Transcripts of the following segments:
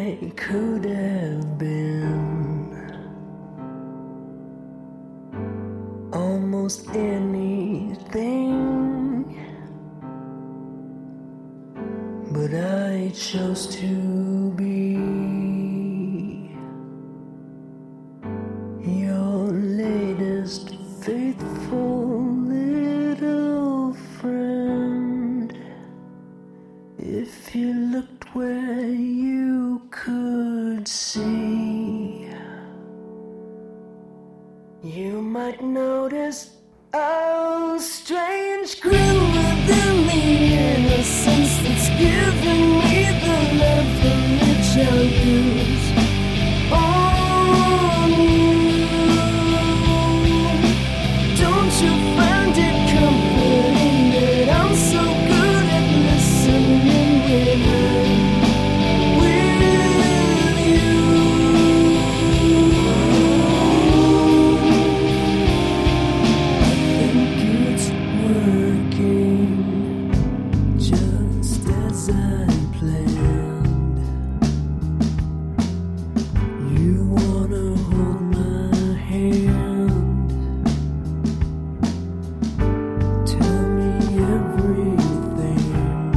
I could have been almost anything, but I chose to be your latest faithful little friend. If you looked where you could see, you might notice a strange grin within the innocence that's given me the love for which I'll use on you. Don't you find it comforting that I'm so good at listening when I'm with you? I think it's working just as I planned. You wanna hold my hand, tell me everything.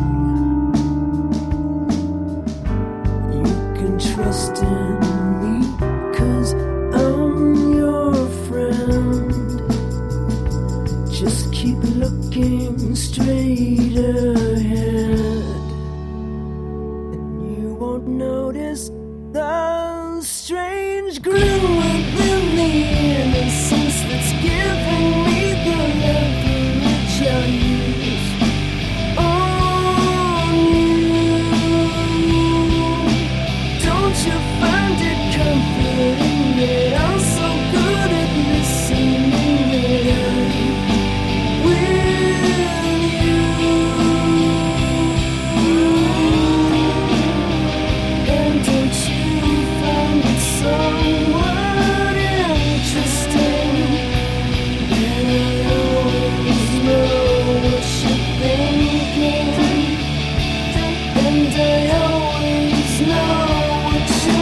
You can trust in me, 'cause I'm your friend. Just keep looking straight ahead, and you won't notice the strange grin within the innocence that's giving me the love for which I use on you. Don't you find it comforting that I'm so good at listening that I'm with you? And don't you find it somewhat interesting that I always know what you're thinking, and I always know what you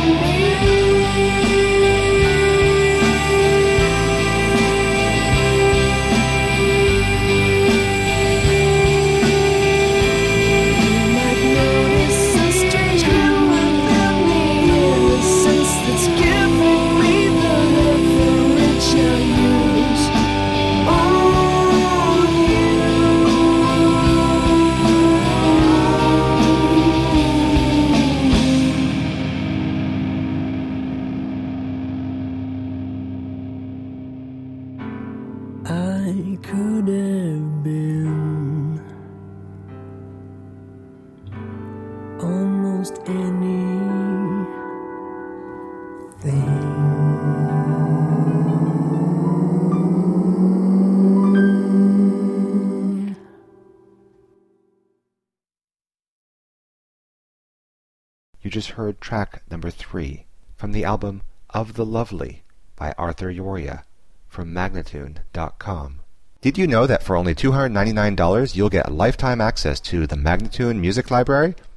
You might notice a strange grin within the innocence that's giving me the love for which I use on you. I could have been almost anything. You just heard track number 3 from the album Of the Lovely by Arthur Yoria from Magnatune.com. Did you know that for only $299 you'll get lifetime access to the Magnatune Music Library?